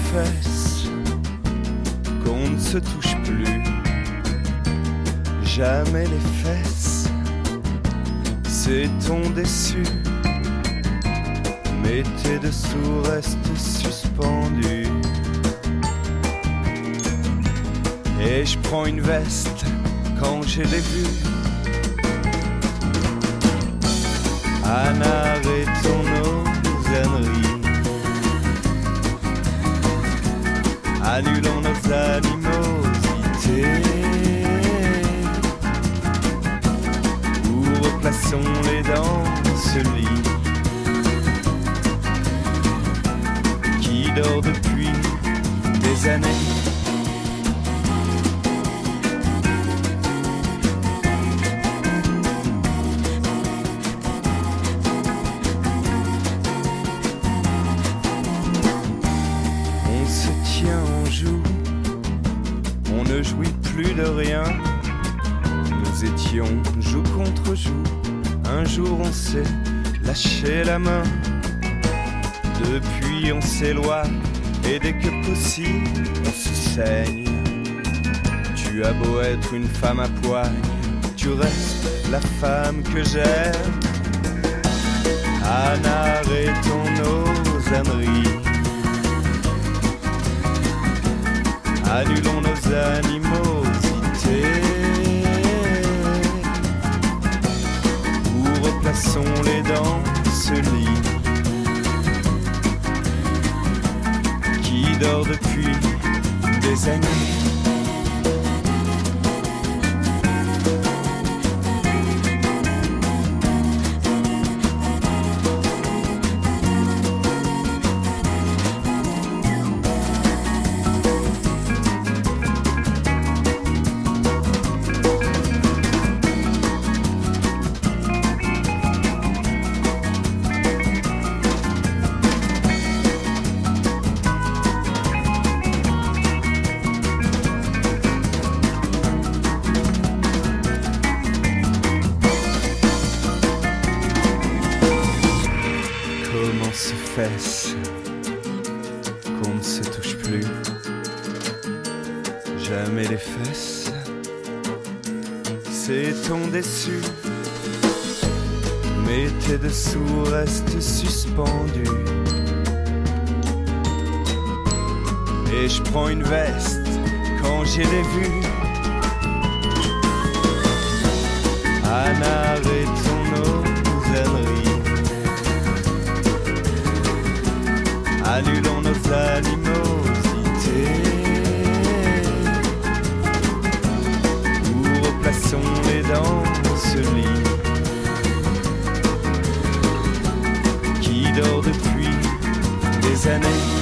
fesses, qu'on ne se touche plus. Jamais les fesses, sait-on déçu. Mais tes dessous restent suspendus. Et je prends une veste quand j'ai les vues. Anna, arrêtons nos âneries. Annulons nos animosités. Ou replaçons-les dans ce lit qui dort depuis des années. On ne jouit plus de rien. Nous étions joue contre joue. Un jour on s'est lâché la main. Depuis on s'éloigne. Et dès que possible on se saigne. Tu as beau être une femme à poigne, tu restes la femme que j'aime. Anna, arrêtons nos âneries. Annulons nos animosités. Ou replaçons-les dans ce lit qui dort depuis des années. Comment se fait-ce qu'on ne se touche plus? Jamais les fesses, c'est-on déçu? Mais tes dessous restent suspendus. Et je prends une veste quand j'ai les vues. Anna, arrêtons nos âneries. Annulons nos animosités. Ou replaçons-les dans ce lit qui dort depuis des années.